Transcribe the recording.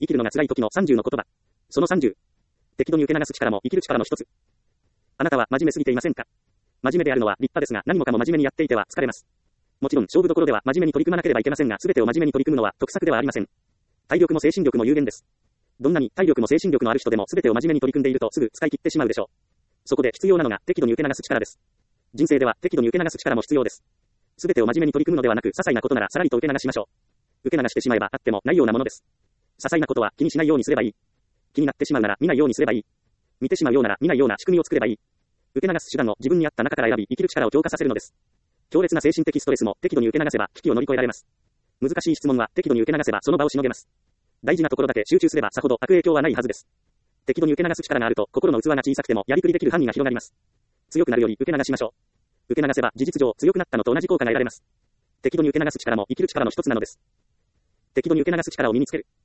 生きるのが辛い時の30の言葉。その30。適度に受け流す力も生きる力の一つ。あなたは真面目すぎていませんか？真面目であるのは立派ですが、何もかも真面目にやっていては疲れます。もちろん勝負どころでは真面目に取り組まなければいけませんが、全てを真面目に取り組むのは得策ではありません。体力も精神力も有限です。どんなに体力も精神力のある人でも全てを真面目に取り組んでいるとすぐ使い切ってしまうでしょう。そこで必要なのが適度に受け流す力です。人生では適度に受け流す力も必要です。全てを真面目に取り組むのではなく、些細なことならさらりと受け流しましょう。受け流してしまえばあってもないようなものです。些細なことは気にしないようにすればいい。気になってしまうなら見ないようにすればいい。見てしまうようなら見ないような仕組みを作ればいい。受け流す手段を自分に合った中から選び、生きる力を強化させるのです。強烈な精神的ストレスも適度に受け流せば危機を乗り越えられます。難しい質問は適度に受け流せばその場をしのげます。大事なところだけ集中すればさほど悪影響はないはずです。適度に受け流す力があると心の器が小さくてもやりくりできる範囲が広がります。強くなるより受け流しましょう。受け流せば事実上強くなったのと同じ効果が得られます。適度に受け流す力も生きる力の一つなのです。適度に受け流す力を身につける。